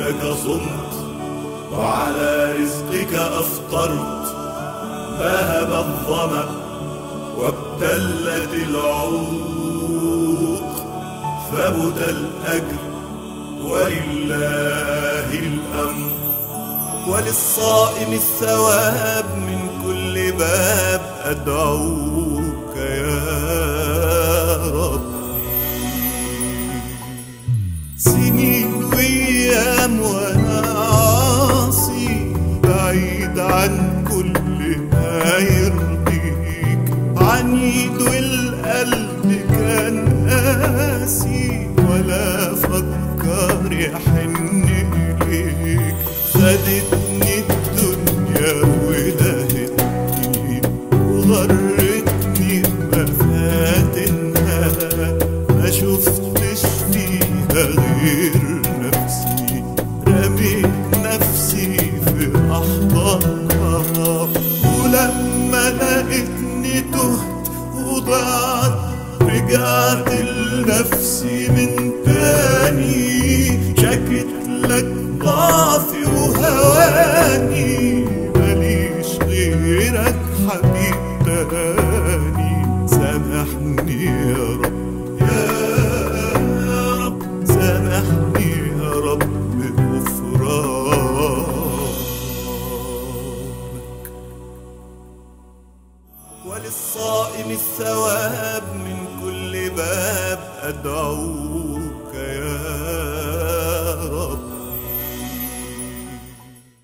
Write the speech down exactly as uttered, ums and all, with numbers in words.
لك صمت وعلى رزقك أفطرت. ذهب الظمأ وابتلت العروق، ثبت الأجر ولله الأمر. وللصائم الثواب من كل باب، أدعوك يا ربي. سنين وأيام وأنا عاصي، بعيد عن كل ما يرضيك. عنيد والقلب كان قاسي، ولا فكر يحن إليك. خدتني الدنيا ولهتني وغرتني بمفاتنها، ما شفتش فيها غير نفسي. رميت نفسي في أحضانها، ولما لقيتني تهت وضعت رجعت لنفسي من تاني. شكت لك ضعفي وهواني، ماليش غيرك حبيب تاني. سامحني يا رب يا رب، سامحني يا رب بغفرانك. وللصائم الثواب من كل باب، أدعوك